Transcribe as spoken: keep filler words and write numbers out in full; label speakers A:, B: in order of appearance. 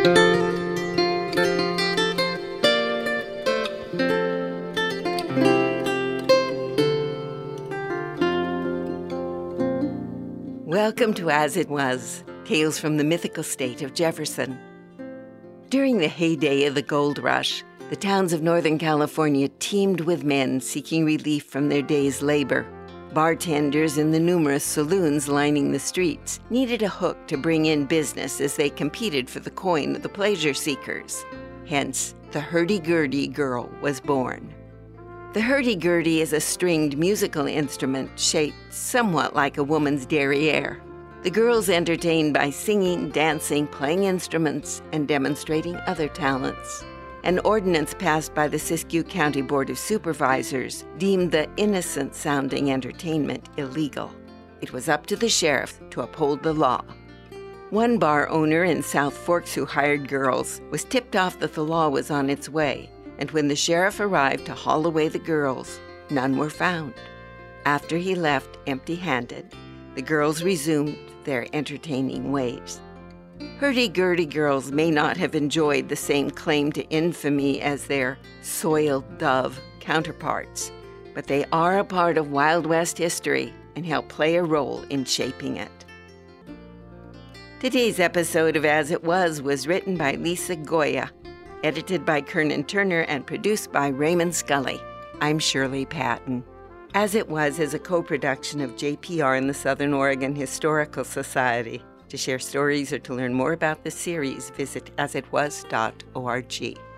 A: Welcome to As It Was, Tales from the Mythical State of Jefferson. During the heyday of the gold rush, the towns of Northern California teemed with men seeking relief from their day's labor. Bartenders in the numerous saloons lining the streets needed a hook to bring in business as they competed for the coin of the pleasure seekers. Hence, the hurdy-gurdy girl was born. The hurdy-gurdy is a stringed musical instrument shaped somewhat like a woman's derriere. The girls entertained by singing, dancing, playing instruments, and demonstrating other talents. An ordinance passed by the Siskiyou County Board of Supervisors deemed the innocent-sounding entertainment illegal. It was up to the sheriff to uphold the law. One bar owner in South Forks who hired girls was tipped off that the law was on its way, and when the sheriff arrived to haul away the girls, none were found. After he left empty-handed, the girls resumed their entertaining ways. Hurdy-gurdy girls may not have enjoyed the same claim to infamy as their soiled dove counterparts, but they are a part of Wild West history and help play a role in shaping it. Today's episode of As It Was was written by Lisa Goya, edited by Kernan Turner, and produced by Raymond Scully. I'm Shirley Patton. As It Was is a co-production of J P R and the Southern Oregon Historical Society. To share stories or to learn more about the series, visit as it was dot org.